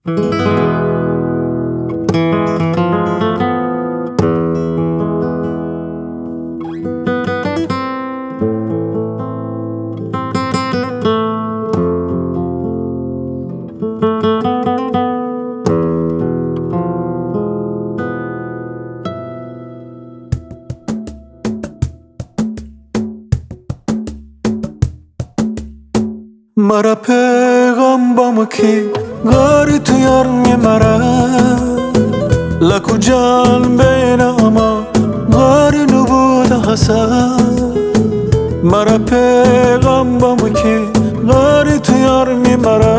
مرا پیغام با مکی گاری تو یارمی مرا لکو جان بین اما گاری نبود حسن مرا پیغام با مکی گاری تو یارمی مرا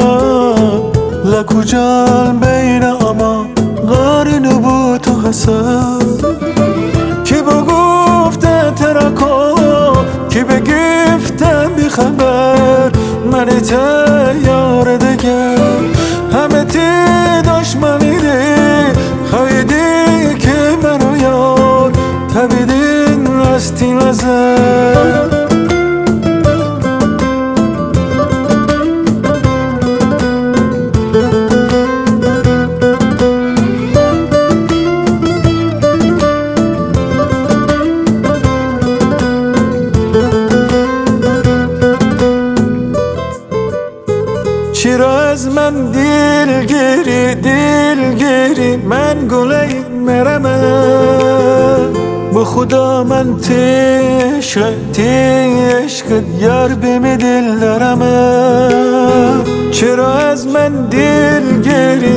لکو جان بین اما گاری نبود حسن کی بگفته ترکو کی بگفته بی خبر من یار دیگه همه تی دشمنی دی خواهیدی که منو یار تبیدین رستی نزد چرا از من دلگیری من گله مرمه به خدا من عشقت یار بمی دل دارمه چرا از من دلگیری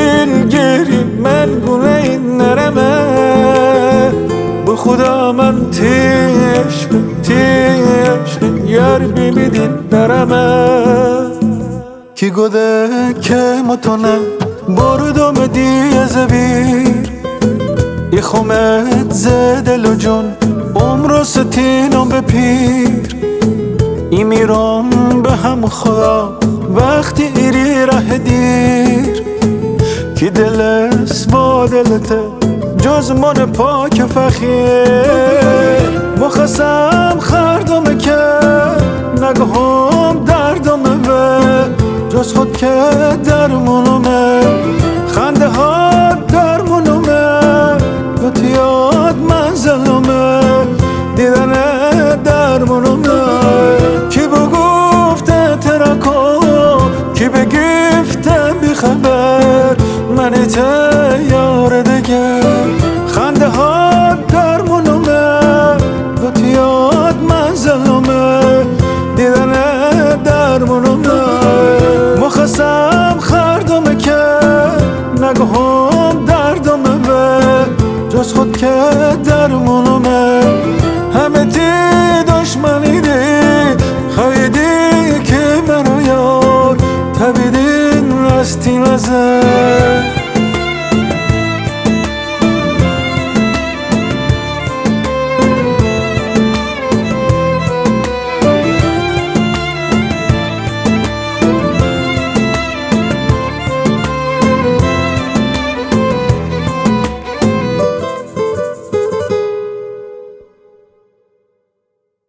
من گله نرمه به خدا من عشقت یار بمی دل دارمه کی گوده که متونه بردم دیه زبیر ای خومت زدل و جون عمر ستینم به پیر ای میرم به هم خدا وقتی ایری ره دیر کی دلست با دلته جز من پاک فخیر مخصم خردم که نگهم دردم به جز خود که درمونمه خنده ها درمونمه گوتیاد منزلمه دیدن درمونمه کی بگفته ترکو کی بگفته بی خبر من